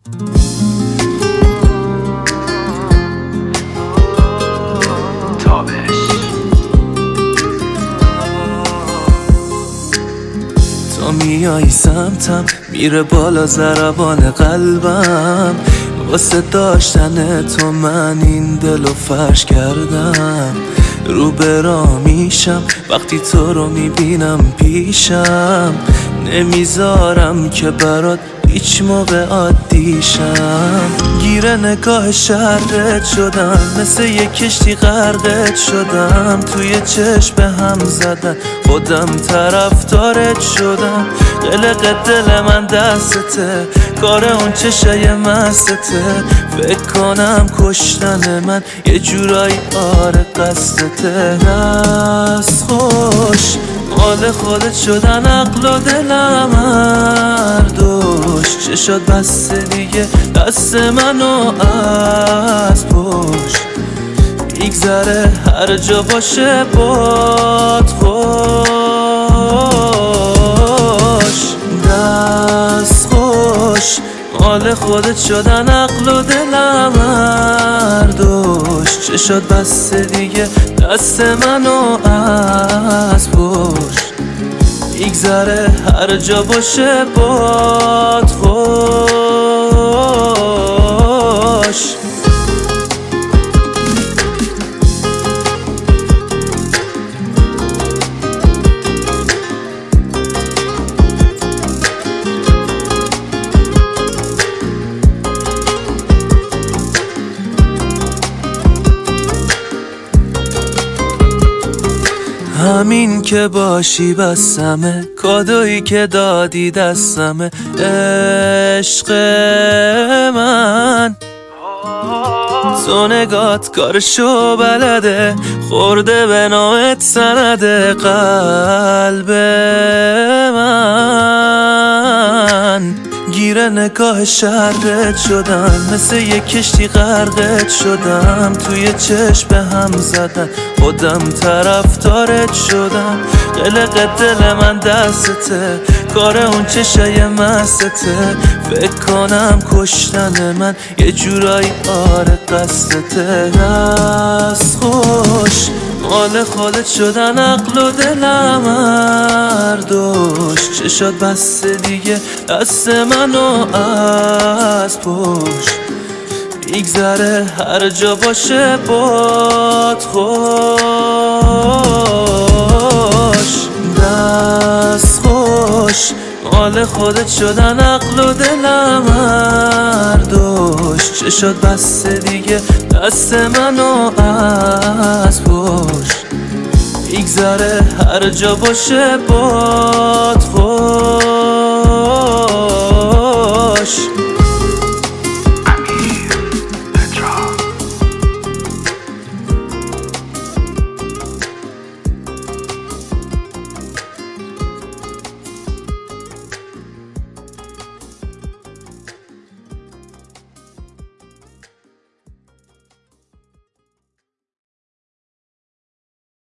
تا میای سمتم میره بالا ضربان قلبم، واسه داشتن تو من این دلو فرش کردم. رو برا میشم وقتی تو رو میبینم پیشم، نمیذارم که برات هیچ موقع عادیشم. گیر نگاه شرت شدم، مثل یک کشتی غرقت شدم. توی چشم به هم زدن خودم طرفدارت شدم. قلق دل من دستته، کار اون چشای مستته. فکر کنم کشتن من یه جورایی آره قصدته. دست خوش مال خودت شدن عقل و دلم هر دوش. چه شد بس دیگه دست منو از پشت میگذره هر جا باشه باد خوش. دست خوش مال خودت شدن عقل و دلم هر دوش. چه شد بس دیگه دست منو از پشت میگذره هر جا باشه باد خوش. همین که باشی بسمه، کادویی که دادی دستمه. عشق من تو نگات کارشو بلده، خورده به نامت سنده. قلب من گیر نگاه شرت شدم، مثل یک کشتی غرقت شدم. توی چشم به هم زدن خودم طرفدارت شدم. قلق دل من دستته، کار اون چشای مستته. فکر کنم کشتن من یه جورایی آره قصدته. دست خوش مال خودت شدن عقل و دلم هر دوش. چه شد بس دیگه دست منو از پشت میگذره هر جا باشه باد خوش. دست خوش مال خودت شدن عقل و دلم هر دوش. چه شد بس دیگه دست منو از پشت میگذره هر جا باشه باد خوش.